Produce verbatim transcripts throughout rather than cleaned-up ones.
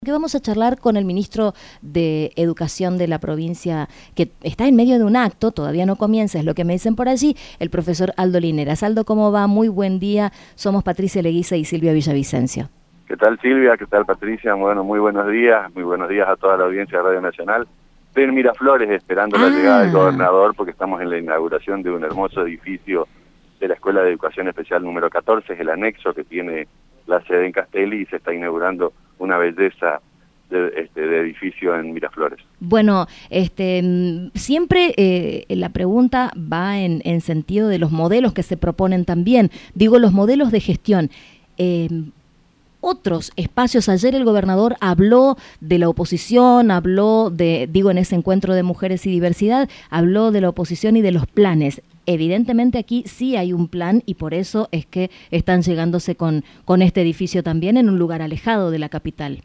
Que vamos a charlar con el ministro de Educación de la provincia, que está en medio de un acto, todavía no comienza, es lo que me dicen por allí, el profesor Aldo Lineras. Aldo, ¿cómo va? Muy buen día. Somos Patricia Leguiza y Silvia Villavicencio. ¿Qué tal, Silvia? ¿Qué tal, Patricia? Bueno, muy buenos días. Muy buenos días a toda la audiencia de Radio Nacional. Estoy en Miraflores esperando Ah. la llegada del gobernador porque estamos en la inauguración de un hermoso edificio de la Escuela de Educación Especial número catorce, es el anexo que tiene la sede en Castelli y se está inaugurando una belleza de, este, de edificio en Miraflores. Bueno, este, siempre eh, la pregunta va en, en sentido de los modelos que se proponen también. Digo, los modelos de gestión. Eh, otros espacios, ayer el gobernador habló de la oposición, habló de, digo, en ese encuentro de mujeres y diversidad, habló de la oposición y de los planes. Evidentemente aquí sí hay un plan y por eso es que están llegándose con, con este edificio también en un lugar alejado de la capital.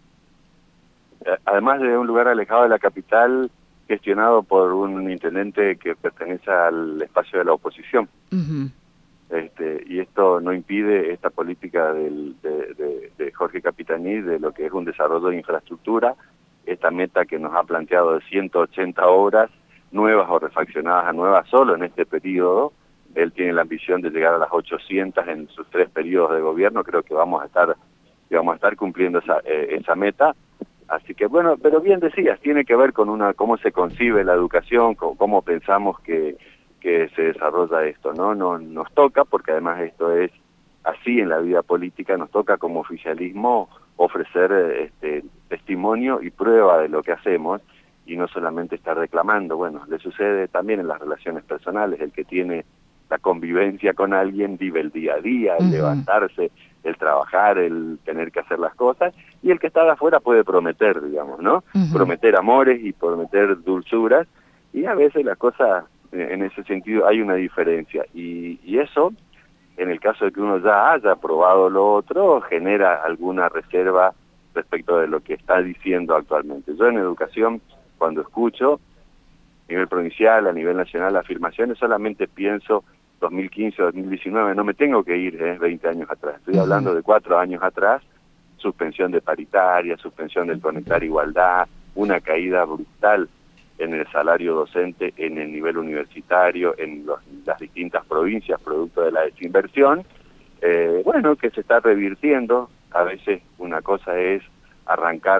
Además de un lugar alejado de la capital, gestionado por un intendente que pertenece al espacio de la oposición. Uh-huh. Este, y esto no impide esta política del, de, de, de Jorge Capitaní de lo que es un desarrollo de infraestructura, esta meta que nos ha planteado de ciento ochenta obras nuevas o refaccionadas a nuevas solo en este periodo. Él tiene la ambición de llegar a las ochocientas en sus tres periodos de gobierno. Creo que vamos a estar, que vamos a estar cumpliendo esa, eh, esa meta. Así que bueno, pero bien decías, tiene que ver con una cómo se concibe la educación, cómo, cómo pensamos que que se desarrolla esto, ¿no? No nos toca, porque además esto es así en la vida política, nos toca como oficialismo ofrecer este, testimonio y prueba de lo que hacemos y no solamente estar reclamando. Bueno, le sucede también en las relaciones personales, el que tiene la convivencia con alguien vive el día a día, el uh-huh. levantarse, el trabajar, el tener que hacer las cosas, y el que está de afuera puede prometer, digamos, ¿no? Uh-huh. Prometer amores y prometer dulzuras, y a veces las cosas en ese sentido hay una diferencia, y, y eso, en el caso de que uno ya haya aprobado lo otro, genera alguna reserva respecto de lo que está diciendo actualmente. Yo en educación, cuando escucho, a nivel provincial, a nivel nacional, afirmaciones, solamente pienso dos mil quince, dos mil diecinueve, no me tengo que ir eh, veinte años atrás, estoy hablando de cuatro años atrás, suspensión de paritaria, suspensión del Conectar Igualdad, una caída brutal en el salario docente, en el nivel universitario, en los, las distintas provincias, producto de la desinversión, eh, bueno, que se está revirtiendo. A veces una cosa es arrancar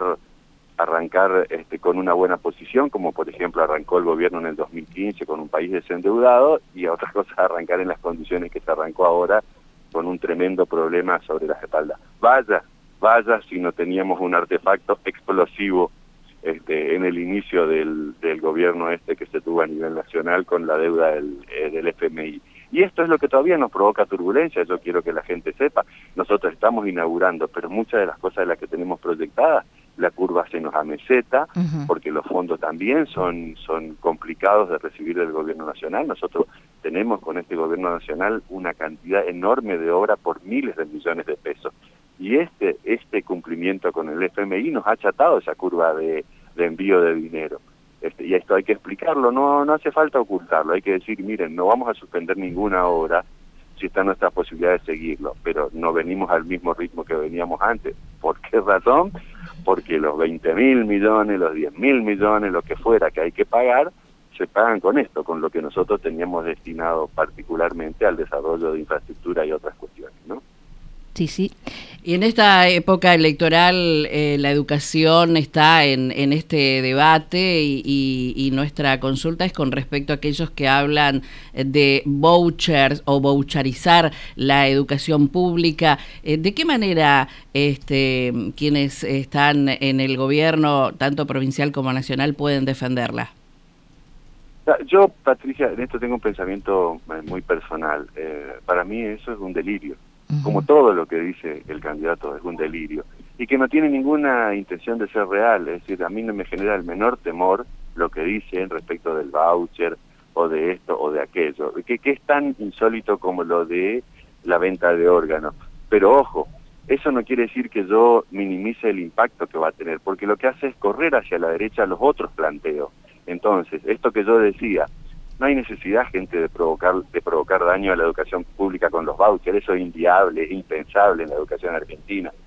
arrancar este, con una buena posición, como por ejemplo arrancó el gobierno en el dos mil quince con un país desendeudado, y a otras cosas arrancar en las condiciones que se arrancó ahora, con un tremendo problema sobre las espaldas. Vaya, vaya si no teníamos un artefacto explosivo Este, en el inicio del, del gobierno este que se tuvo a nivel nacional con la deuda del, eh, del F M I. Y esto es lo que todavía nos provoca turbulencia, yo quiero que la gente sepa. Nosotros estamos inaugurando, pero muchas de las cosas de las que tenemos proyectadas, la curva se nos ameseta, uh-huh. porque los fondos también son, son complicados de recibir del gobierno nacional. Nosotros tenemos con este gobierno nacional una cantidad enorme de obra por miles de millones de pesos. Y este este cumplimiento con el F M I nos ha achatado esa curva de, de envío de dinero. Este, y esto hay que explicarlo, no no hace falta ocultarlo, hay que decir, miren, no vamos a suspender ninguna obra si está nuestra posibilidad de seguirlo, pero no venimos al mismo ritmo que veníamos antes. ¿Por qué razón? Porque los veinte mil millones, los diez mil millones, lo que fuera que hay que pagar, se pagan con esto, con lo que nosotros teníamos destinado particularmente al desarrollo de infraestructura y otras cuestiones, ¿no? Sí, sí. Y en esta época electoral eh, la educación está en, en este debate y, y, y nuestra consulta es con respecto a aquellos que hablan de vouchers o voucherizar la educación pública. Eh, ¿De qué manera este, quienes están en el gobierno, tanto provincial como nacional, pueden defenderla? Yo, Patricia, en esto tengo un pensamiento muy personal. Eh, para mí eso es un delirio. Como todo lo que dice el candidato es un delirio, y que no tiene ninguna intención de ser real. Es decir, a mí no me genera el menor temor lo que dicen respecto del voucher, o de esto, o de aquello, que, que es tan insólito como lo de la venta de órganos. Pero ojo, eso no quiere decir que yo minimice el impacto que va a tener, porque lo que hace es correr hacia la derecha los otros planteos. Entonces, esto que yo decía, no hay necesidad, gente, de provocar de provocar daño a la educación pública con los vouchers. Eso es inviable, es impensable en la educación argentina.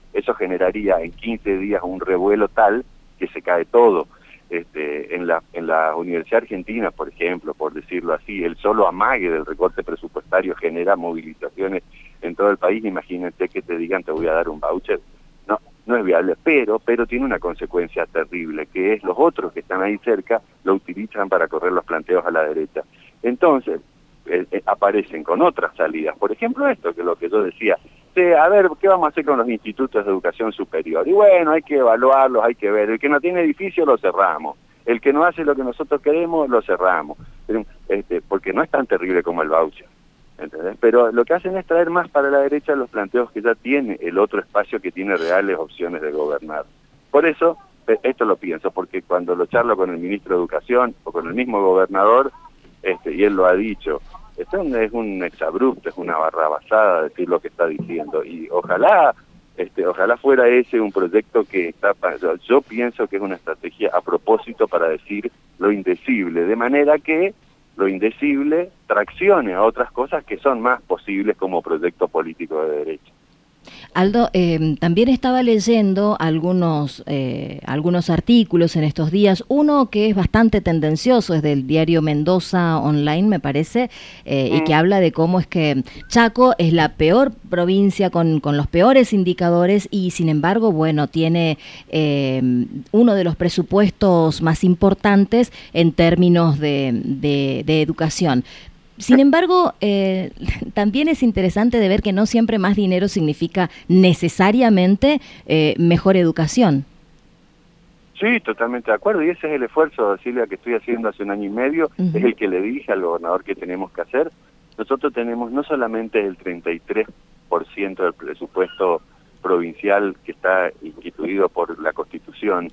eso generaría en quince días un revuelo tal que se cae todo. Este, en la en la Universidad Argentina, por ejemplo, por decirlo así, el solo amague del recorte presupuestario genera movilizaciones en todo el país. Imagínate que te digan te voy a dar un voucher. No, no es viable, pero pero tiene una consecuencia terrible, que es los otros que están ahí cerca lo utilizan para correr los planteos a la derecha. Entonces, eh, eh, aparecen con otras salidas. Por ejemplo, esto, que es lo que yo decía, de, a ver, ¿qué vamos a hacer con los institutos de educación superior? Y bueno, hay que evaluarlos, hay que ver. El que no tiene edificio lo cerramos. El que no hace lo que nosotros queremos, lo cerramos. Pero, este, porque no es tan terrible como el voucher, ¿entendés? Pero lo que hacen es traer más para la derecha los planteos que ya tiene el otro espacio que tiene reales opciones de gobernar. Por eso, esto lo pienso, porque cuando lo charlo con el ministro de Educación o con el mismo gobernador, este, y él lo ha dicho, esto es un exabrupto, es una barrabasada decir lo que está diciendo, y ojalá este ojalá fuera ese un proyecto que está, yo, yo pienso que es una estrategia a propósito para decir lo indecible, de manera que lo indecible traccione a otras cosas que son más posibles como proyecto político de derecha. Aldo, eh, también estaba leyendo algunos eh, algunos artículos en estos días, uno que es bastante tendencioso, es del diario Mendoza Online, me parece, eh, mm. y que habla de cómo es que Chaco es la peor provincia con, con los peores indicadores y sin embargo, bueno, tiene eh, uno de los presupuestos más importantes en términos de, de, de educación. Sin embargo, eh, también es interesante de ver que no siempre más dinero significa necesariamente eh, mejor educación. Sí, totalmente de acuerdo, y ese es el esfuerzo, Silvia, que estoy haciendo hace un año y medio, uh-huh. es el que le dije al gobernador que tenemos que hacer. Nosotros tenemos no solamente el treinta y tres por ciento del presupuesto provincial que está instituido por la Constitución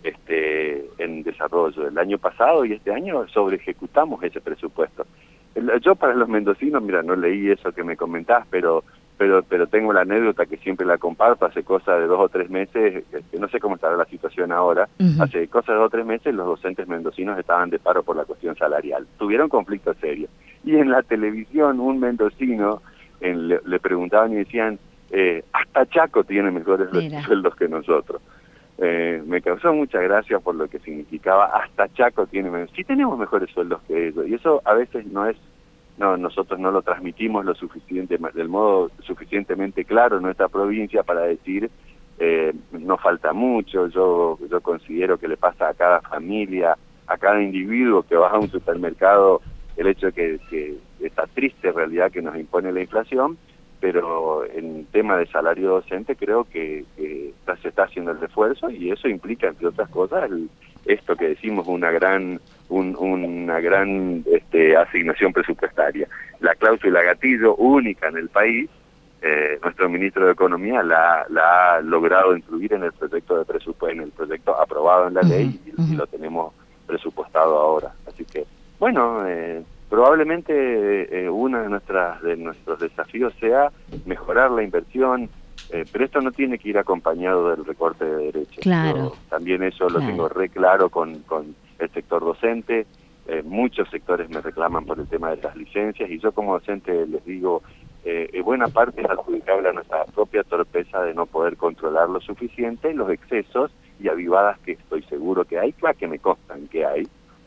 este, en desarrollo. El año pasado y este año sobre ejecutamos ese presupuesto. Yo para los mendocinos, mira, no leí eso que me comentás, pero pero pero tengo la anécdota que siempre la comparto. Hace cosa de dos o tres meses, este, no sé cómo estará la situación ahora, uh-huh. hace cosa de dos o tres meses los docentes mendocinos estaban de paro por la cuestión salarial. Tuvieron conflictos serios. Y en la televisión un mendocino en, le, le preguntaban y decían, eh, hasta Chaco tiene mejores Mira. sueldos que nosotros. Eh, me causó mucha gracia por lo que significaba hasta Chaco tiene menos. Sí tenemos mejores sueldos que ellos, y eso a veces no es, no nosotros no lo transmitimos lo suficiente, del modo suficientemente claro en nuestra provincia para decir eh, no falta mucho. Yo yo considero que le pasa a cada familia, a cada individuo que va a un supermercado el hecho de que, que esta triste realidad que nos impone la inflación. Pero en tema de salario docente creo que, que está, se está haciendo el esfuerzo y eso implica, entre otras cosas, el, esto que decimos, una gran un, una gran este, asignación presupuestaria. La cláusula gatillo única en el país, eh, nuestro ministro de Economía la, la ha logrado incluir en el proyecto de presupuesto, en el proyecto aprobado en la uh-huh, ley y, uh-huh. y lo tenemos presupuestado ahora. Así que, bueno... Eh, Probablemente eh, uno de, nuestras, de nuestros desafíos sea mejorar la inversión, eh, pero esto no tiene que ir acompañado del recorte de derechos. Claro. Yo, también eso claro. lo tengo re claro con, con el sector docente. Eh, muchos sectores me reclaman por el tema de las licencias y yo como docente les digo, eh, buena parte es adjudicable a nuestra propia torpeza de no poder controlar lo suficiente, los excesos y avivadas que estoy seguro que hay, claro que me constan que hay.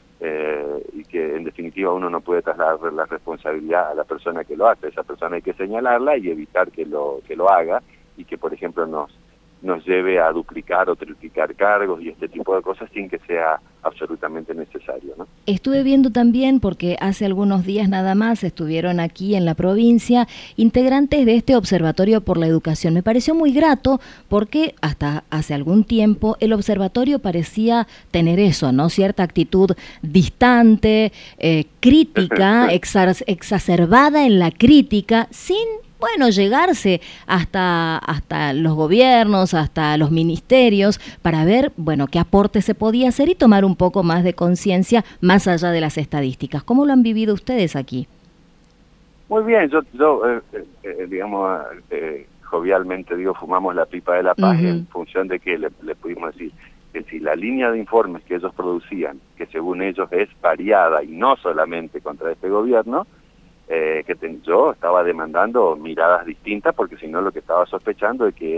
Eh, y que en definitiva uno no puede trasladar la responsabilidad a la persona que lo hace, esa persona hay que señalarla y evitar que lo que lo haga y que por ejemplo nos nos lleve a duplicar o triplicar cargos y este tipo de cosas sin que sea absolutamente necesario, ¿no? Estuve viendo también, porque hace algunos días nada más estuvieron aquí en la provincia integrantes de este Observatorio por la Educación. Me pareció muy grato porque hasta hace algún tiempo el observatorio parecía tener eso, ¿no? Cierta actitud distante, eh, crítica, exa- exacerbada en la crítica, sin bueno, llegarse hasta, hasta los gobiernos, hasta los ministerios, para ver, bueno, qué aporte se podía hacer y tomar un poco más de conciencia más allá de las estadísticas. ¿Cómo lo han vivido ustedes aquí? Muy bien, yo, yo eh, eh, digamos, eh, jovialmente digo, fumamos la pipa de la paz uh-huh. en función de que le, le pudimos decir que si la línea de informes que ellos producían, que según ellos es variada y no solamente contra este gobierno, Eh, que ten, yo estaba demandando miradas distintas porque si no lo que estaba sospechando es que era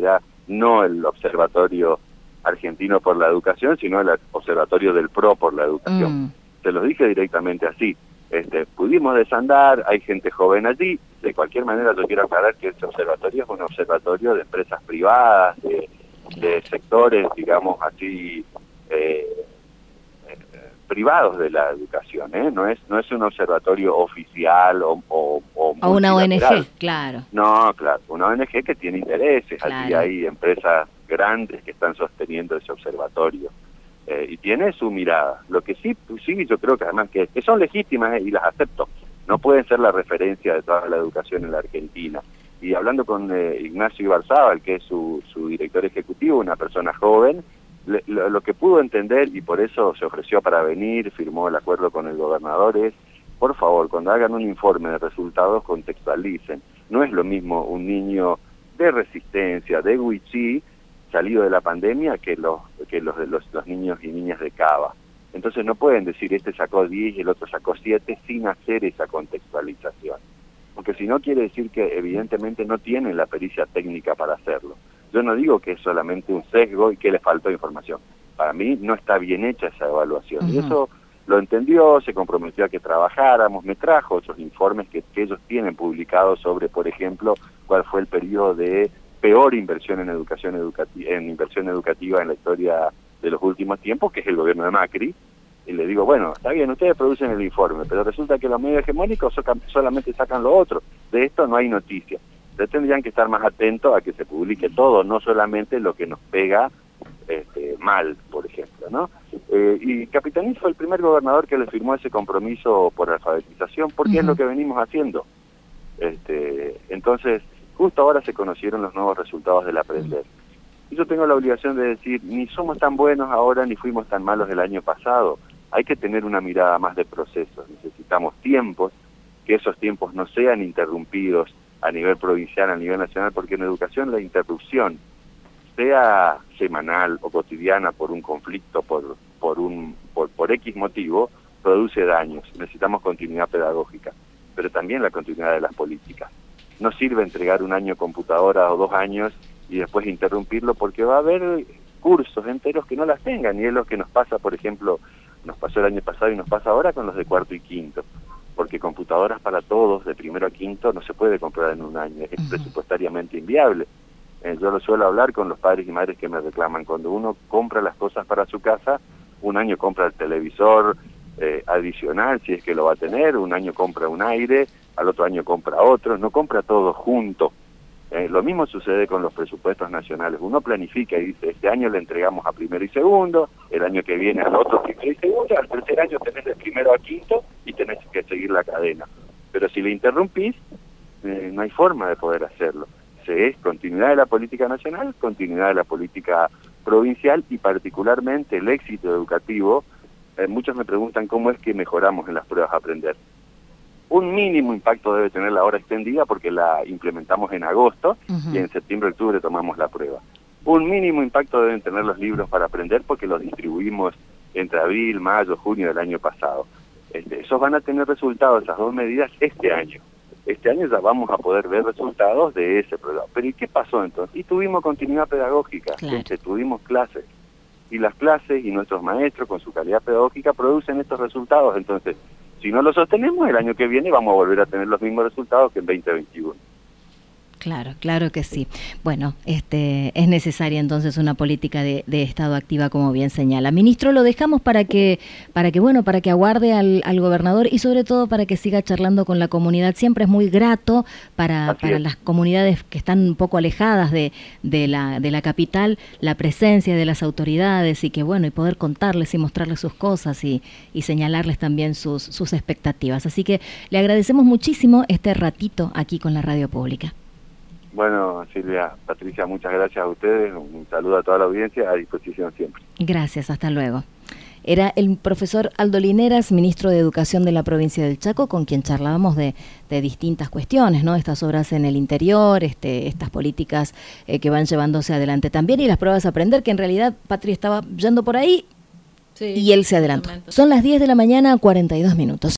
no el Observatorio Argentino por la Educación, sino el Observatorio del P R O por la Educación. Mm. Se los dije directamente así. Este, pudimos desandar, hay gente joven allí. De cualquier manera yo quiero aclarar que este observatorio es un observatorio de empresas privadas, de, de sectores, digamos así, eh, eh, privados de la educación, ¿eh? No es no es un observatorio oficial o, o, o, o una O N G, claro. No, claro, una O N G que tiene intereses. Claro. Allí hay empresas grandes que están sosteniendo ese observatorio. Eh, y tiene su mirada. Lo que sí, sí yo creo que además que, que son legítimas, eh, y las acepto, no pueden ser la referencia de toda la educación en la Argentina. Y hablando con eh, Ignacio Ibarzábal, que es su, su director ejecutivo, una persona joven, le, lo, lo que pudo entender, y por eso se ofreció para venir, firmó el acuerdo con el gobernador, es, por favor, cuando hagan un informe de resultados, contextualicen. No es lo mismo un niño de Resistencia, de Huichí, salido de la pandemia, que los que los de los, los niños y niñas de Cava. Entonces no pueden decir este sacó diez y el otro sacó siete sin hacer esa contextualización. Porque si no quiere decir que evidentemente no tienen la pericia técnica para hacerlo. Yo no digo que es solamente un sesgo y que le faltó información. Para mí no está bien hecha esa evaluación. Uh-huh. Y eso lo entendió, se comprometió a que trabajáramos, me trajo otros informes que, que ellos tienen publicados sobre, por ejemplo, cuál fue el periodo de peor inversión en educación educativa, en inversión educativa en la historia de los últimos tiempos, que es el gobierno de Macri. Y le digo, bueno, está bien, ustedes producen el informe, pero resulta que los medios hegemónicos solamente sacan lo otro. De esto no hay noticias. Ustedes tendrían que estar más atentos a que se publique todo, no solamente lo que nos pega este, mal, por ejemplo, ¿no? Eh, y Capitaní fue el primer gobernador que le firmó ese compromiso por alfabetización, porque uh-huh. es lo que venimos haciendo. Este, entonces, justo ahora se conocieron los nuevos resultados del Aprender. Y yo tengo la obligación de decir, ni somos tan buenos ahora, ni fuimos tan malos el año pasado. Hay que tener una mirada más de procesos. Necesitamos tiempos, que esos tiempos no sean interrumpidos a nivel provincial, a nivel nacional, porque en educación la interrupción, sea semanal o cotidiana por un conflicto, por, por, un, por, por X motivo, produce daños. Necesitamos continuidad pedagógica, pero también la continuidad de las políticas. No sirve entregar un año computadora o dos años y después interrumpirlo, porque va a haber cursos enteros que no las tengan, y es lo que nos pasa, por ejemplo, nos pasó el año pasado y nos pasa ahora con los de cuarto y quinto, porque computadoras para todos, de primero a quinto, no se puede comprar en un año, es uh-huh. presupuestariamente inviable. Eh, yo lo suelo hablar con los padres y madres que me reclaman, cuando uno compra las cosas para su casa, un año compra el televisor eh, adicional, si es que lo va a tener, un año compra un aire, al otro año compra otro, no compra todo junto. Eh, lo mismo sucede con los presupuestos nacionales. Uno planifica y dice, este año le entregamos a primero y segundo, el año que viene al otro primero y segundo, al tercer año tenés de primero a quinto y tenés que seguir la cadena. Pero si le interrumpís, eh, no hay forma de poder hacerlo. Se es continuidad de la política nacional, continuidad de la política provincial y particularmente el éxito educativo. Eh, muchos me preguntan cómo es que mejoramos en las pruebas a aprender. Un mínimo impacto debe tener la hora extendida porque la implementamos en agosto uh-huh. y en septiembre, octubre tomamos la prueba. Un mínimo impacto deben tener los libros para aprender porque los distribuimos entre abril, mayo, junio del año pasado. Este, esos van a tener resultados, esas dos medidas, este año. Este año ya vamos a poder ver resultados de ese programa. Pero ¿y qué pasó entonces? Y tuvimos continuidad pedagógica, claro. este, tuvimos clases. Y las clases y nuestros maestros con su calidad pedagógica producen estos resultados. Entonces, si no lo sostenemos, el año que viene vamos a volver a tener los mismos resultados que en veinte veintiuno. Claro, claro que sí. Bueno, este es necesaria entonces una política de, de Estado activa, como bien señala. Ministro, lo dejamos para que, para que bueno, para que aguarde al, al gobernador y sobre todo para que siga charlando con la comunidad. Siempre es muy grato para, para las comunidades que están un poco alejadas de, de la, de la capital, la presencia de las autoridades y que bueno, y poder contarles y mostrarles sus cosas y, y señalarles también sus, sus expectativas. Así que le agradecemos muchísimo este ratito aquí con la Radio Pública. Bueno, Silvia, Patricia, muchas gracias a ustedes, un saludo a toda la audiencia, a disposición siempre. Gracias, hasta luego. Era el profesor Aldo Lineras, ministro de Educación de la provincia del Chaco, con quien charlábamos de, de distintas cuestiones, ¿no? Estas obras en el interior, este, estas políticas eh, que van llevándose adelante también y las pruebas a aprender, que en realidad Patri estaba yendo por ahí sí, y él se adelantó. Son las diez de la mañana, cuarenta y dos minutos.